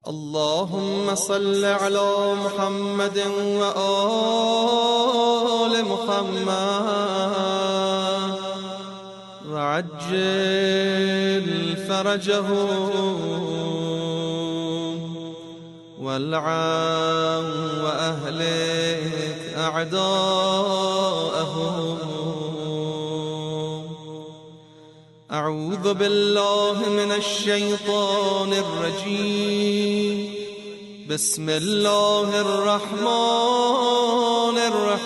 اللهم صل على محمد وآل محمد وعجل فرجهم والعن وأهلك أعداءهم. أعوذ بالله من الشيطان الرجيم. بسم الله الرحمن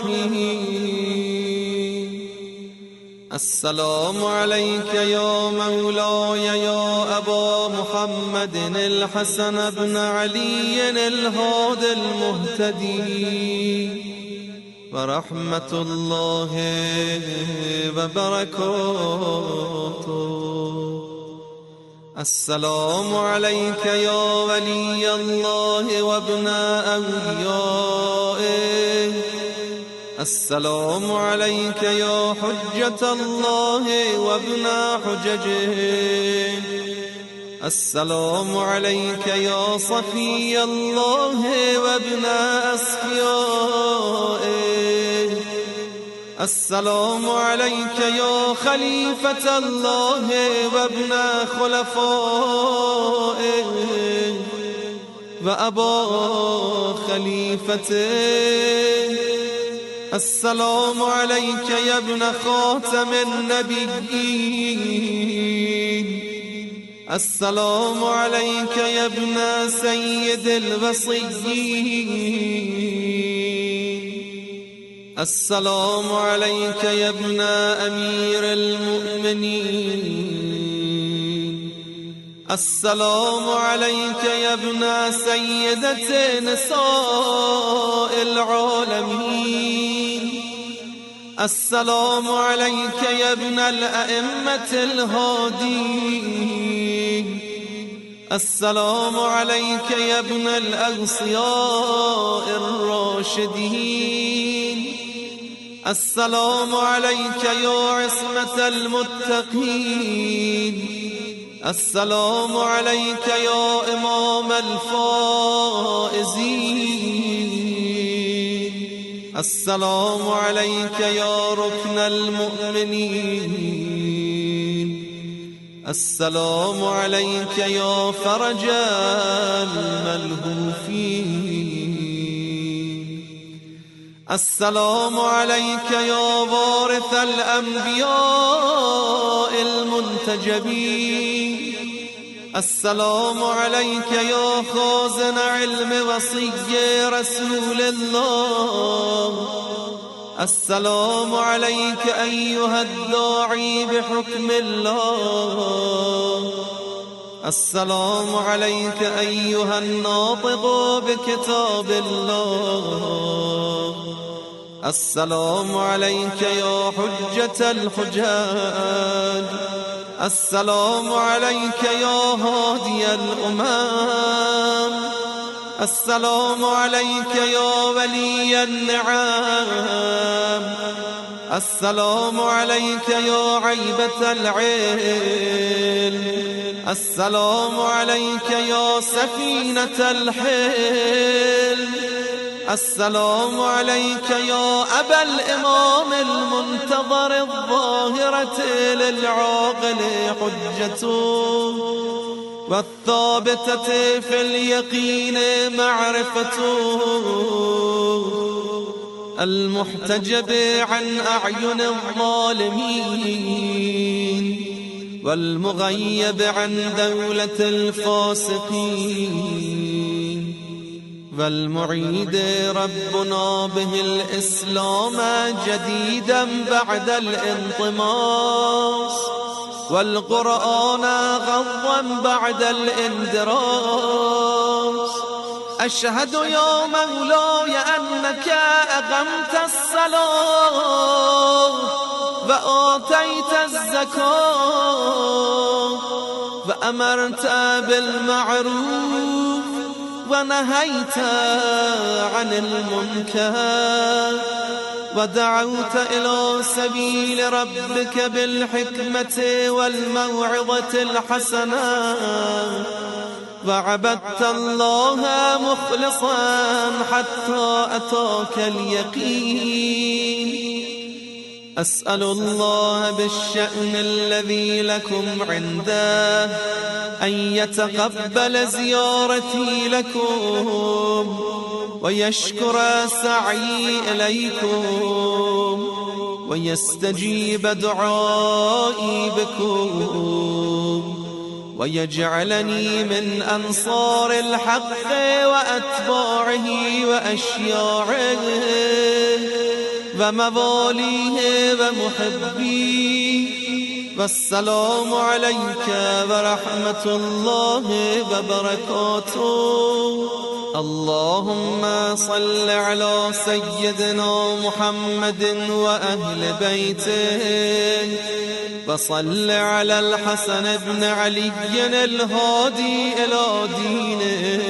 الرحيم. السلام عليك يا مولاي يا أبا محمد الحسن بن علي الهادي المهتدي ورحمة الله وبركاته. السلام عليك يا ولي الله وابن أوليائه. السلام عليك يا حجة الله وابن حججه. السلام عليك يا صفي الله وابن أصفيائه. السلام عليك يا خليفة الله وابن خلفائه وأبا خليفته. السلام عليك يا ابن خاتم النبيين. السلام عليك يا ابن سيد الوصيين. السلام عليك يا ابن أمير المؤمنين. السلام عليك يا ابن سيدة نساء العالمين. السلام عليك يا ابن الأئمة الهادين. السلام عليك يا ابن الأغصياء الراشدين. السلام عليك يا عصمة المتقين. السلام عليك يا إمام الفائزين. السلام عليك يا ركن المؤمنين. السلام عليك يا فرج الملهوفين. السلام عليك يا وارث الأنبياء المنتجبين. السلام عليك يا خازن علم وصي رسول الله. السلام عليك أيها الداعي بحكم الله. السلام عليك أيها الناطق بكتاب الله. السلام عليك يا حجة الحجاج. السلام عليك يا هادي الأمم. السلام عليك يا ولي النعم. السلام عليك يا عيبة العلم. السلام عليك يا سفينة الحلم. السلام عليك يا أبا الإمام المنتظر الظاهرة للعاقل حجته والثابتة في اليقين معرفته المحتجب عن أعين الظالمين والمغيب عن دولة الفاسقين والمعيد ربنا به الإسلام جديدا بعد الانطماس والقرآن غضا بعد الاندراس. أشهد يا مولاي أنك أقمت الصلاة وآتيت الزكاة وأمرت بالمعروف ونهيت عن المنكر ودعوت إلى سبيل ربك بالحكمة والموعظة الحسنة وعبدت الله مخلصا حتى أتاك اليقين. أسأل الله بالشأن الذي لكم عنده أن يتقبل زيارتي لكم ويشكر سعي إليكم ويستجيب دعائي بكم ويجعلني من أنصار الحق وأتباعه وأشياعه ومواليه ومحبيه. والسلام عليك ورحمة الله وبركاته. اللهم صل على سيدنا محمد وأهل بيته، وصل على الحسن بن علي الهادي إلى دينه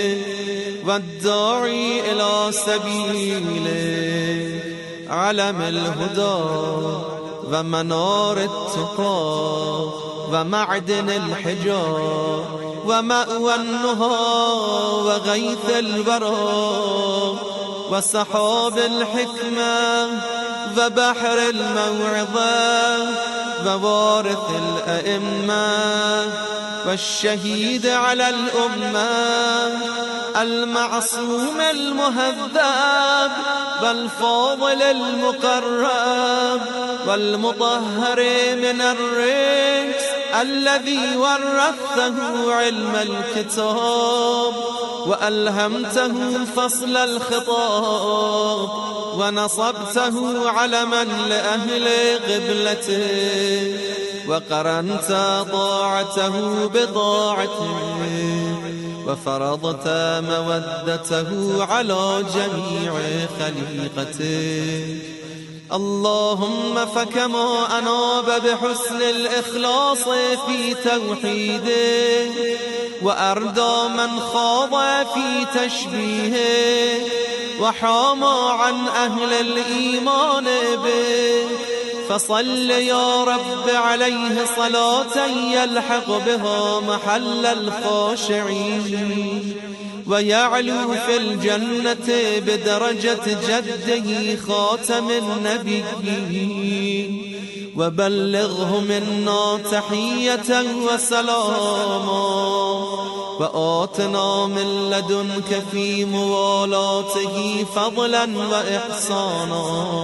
والداعي إلى سبيله، علم الهدى ومنار التقى ومعدن الحجى ومأوى النهى وغيث الورى وسحاب الحكمة وبحر الموعظة ووارث الأئمة والشهيد على الأمة المعصوم المهذب والفاضل المقرب والمطهر من الرجس الذي ورثه علم الكتاب وألهمته فصل الخطاب ونصبته علما لأهل قبلته وقرنت طاعته بطاعته وفرضت مودته على جميع خليقته. اللهم فكما أناب بحسن الإخلاص في توحيده وأردى من خاض في تشبيهه وحامى عن أهل الإيمان به، فصل يا رب عليه صلاة يلحق بها محل الخاشعين ويعلو في الجنة بدرجة جده خاتم النبيين. وبلغه منا تحية وسلاما وآتنا من لدنك في موالاته فضلا وإحسانا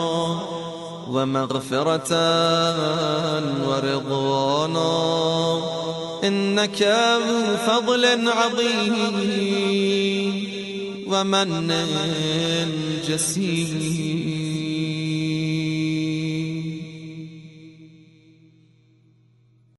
ومغفرة ورضوانا، إنك ذو فضل عظيم ومن جسيم.